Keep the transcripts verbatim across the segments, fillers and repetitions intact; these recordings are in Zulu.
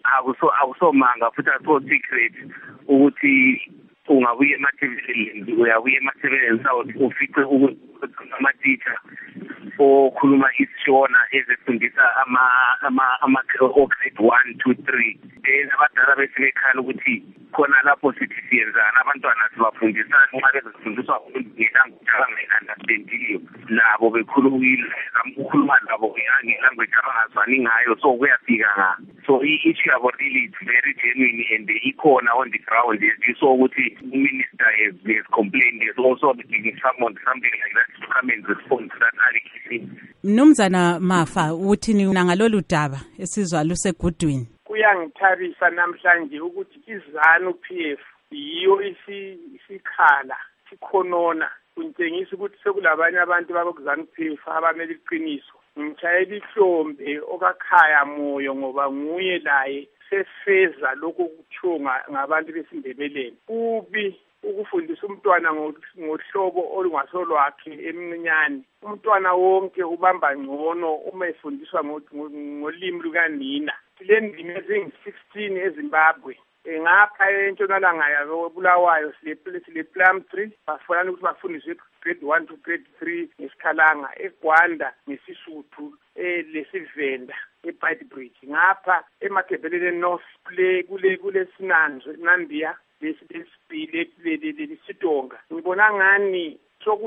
akuso akusomanga futhi aso secret ukuthi ungabuye emathebeleni uyabuye emathebeleni sawo ufice ukuthi ama-teacher okhuluma isishona ezifundisa ama ama ama grade one two three then abadala bese bekhala ukuthi khona lapho sithi siyenzana abantwana sibafundisana uma bezofundiswa ngelanguage abangayi-understandiyo nabo bekhulumile ukhuluma nabo ngelanguage abangazwani ngayo so kuyafika nga so i-issue yabo really is very genuine and ikhona on the ground as you saw ukuthi minister has, has complained there's also giving someone something like that to come and respond to that allegation. Mnumzana Mafa uthini ngalolu daba esizwa lusegudwini? Kuyangithabisa namhlanje ukuthi iZANU P F yiyo isikhala sikhonona kuntshengisa ukuthi sekulabanye abantu bakuZANU P F abamele iqiniso. Ngimtshayela ihlombe okakhaya moyo ngoba nguye laye sefeza lokho kuthunga ngabantu besindebeleni. Ubi ukufundisa umntwana ngohlobo olungasolwakhe emincane. Umntwana wonke ubamba ngcono uma efundiswa ngolimi lukanina. Le ndimi ezingu-sixteen eZimbabwe. Ngapha entshonalanga yayo Bulawayo sile Plum Tree bafanele ukuthi bafundiswe grade one to grade three ngesikhalanga, eGwanda ngesisuthu, lesivenda eBaitbridge. Ngapha emathebeleni North Play kule kule Sinanzo Nambia lesibili lesitonga. Ngibona ngani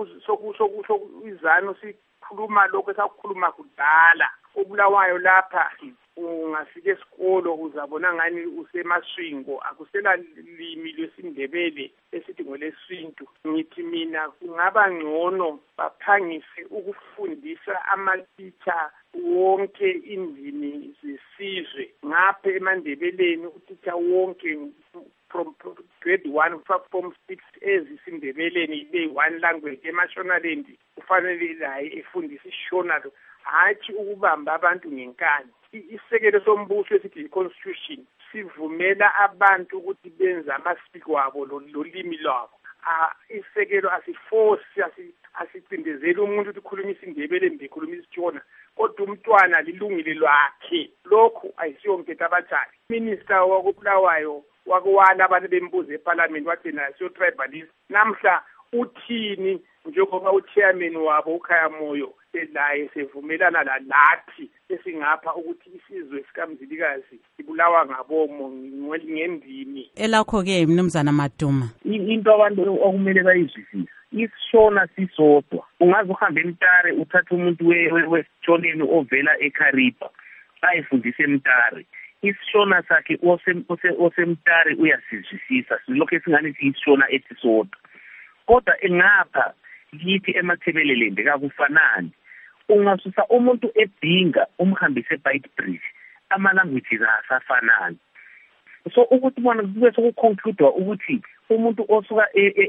soku iZANU sikhuluma lokho esakhuluma kudala. uBulawayo lapha ungafika esikolo uzabona ngani usemaswingo akusela limi lwesindebele esithi ngolesintu. Ngithi mina kungaba ngcono baphangise ukufundisa ama-teacher wonke indimi zesizwe ngapha emandebeleni. U-teacher wonke from grade one from six ezisindebeleni ibe one language eMashonaland kufanele la efundisa ishona hathi ukubamba abantu ngenkani. Isekelo sombuso esithi i-constitution sivumela abantu ukuthi benze amasiko abo lolimi lwabo. Isekelo asiforce asicindezeli umuntu ukuthi ukhuluma isindebele mbekhuluma isitshona kodwa umntwana lilungile lwakhe. Lokhu ayisiyo mthetho abatshali. Minister wakubulawayo wakwala abantu bembuzo eParliament wathi na siyo tribalist. Namhla uthini njengoba uchairman wabo ukhaya moyo laye sevumelana la lathi esingapha ukuthi isizwe sikamzilikazi ibulawa ngabomo ngendimi. Elakho ke Mnumzana Maduma, into abantu okumele bayizwisise isishona sisodwa. Ungaze uhambe eMtare uthatha umuntu wesitshoneni ovela eKharipa ayifundise eMtare, isishona sakhe osemtare uyasizwisisa silokho esingani siyishona esisodwa. Kodwa engapha lithi emathebelelende kakufanani. Ungasusa umuntu eBhinga umhambise eBaitbridge ama-languages asafanani. So ukuthi bona kube sokuconcludewa ukuthi umuntu osuka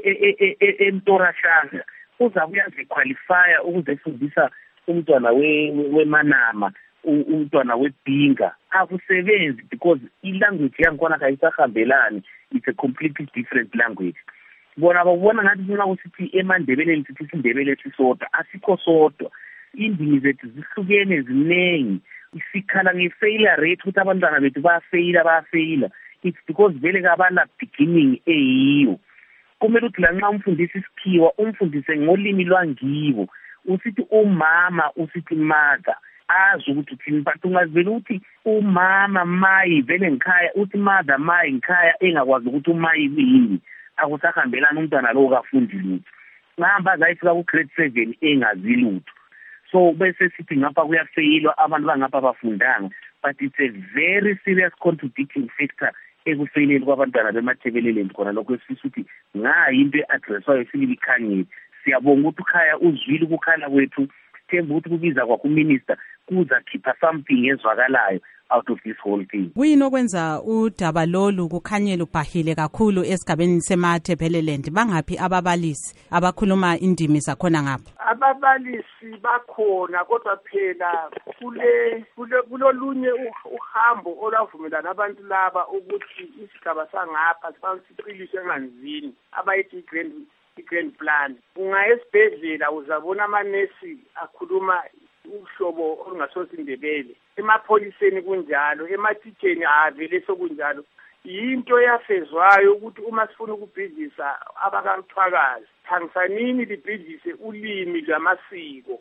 eMtorashanga uzabuya ziqualifya ukuze efundisa umntwana weManama umntwana weBhinga. Akusebenzi because i-language yankhona kayisahambelani. It's a completely different language. Bona babona ngathi sina usithi eMandebeleni sithi isindebele sisodwa, asikho sodwa. Indimi zethu zihlukene ziningi. Isikhala nge-failure rate ukuthi abantwana bethu bayafeyila bayafeyila. It's because vele kabana beginning eyiyo. Kumele ukuthi lanxa umfundisi isikhiwa umfundise ngolimi lwangibo. Usithi umama usithi mother azi ukuthi uthini, but ungazivela ukuthi umama mayi vele ngikhaya uthi mother mayi ngikhaya engakwazi ukuthi umayi yini. Akusahambelana umntwana lo kafundi lutho. Ngihamba zayifika ku grade seven engazi lutho. So bese sithi ngapha kuyafeyilwa abantu bangapha bafundanga, but it's a very serious contradicting factor ekufeyileni kwabantwana bemathebeleleni khona lokho esifisa ukuthi ngayi into e-addresswayo sibili ikhangile. Siyabonga ukuthi ukhaya uzwile ukukhala kwethu, themba ukuthi kubiza kwakho minister kuza khipha something ezwakalayo out of this whole thing. Kuyini okwenza udaba lolu kukhanyela ubhahile kakhulu esigabeni semathebeleleni? Bangaphi ababalisi abakhuluma indimi zakhona ngapha? Ababalisi bakhona kodwa phela kule kulolunye uhambo olwavumelana abantu laba ukuthi isigaba sangapha siqilise emanzini abayithi grand i-grand plan. Unga esibhedlela uzabona amanesi akhuluma uhlobo olungasosindebele. Emapholiseni kunjalo, emathitsheni avele sokunjalo. Yinto yafezwayo ukuthi uma sifuna ukubhidlisa abakamthwakazi, thangisanini libhidlise ulimi lwamasiko.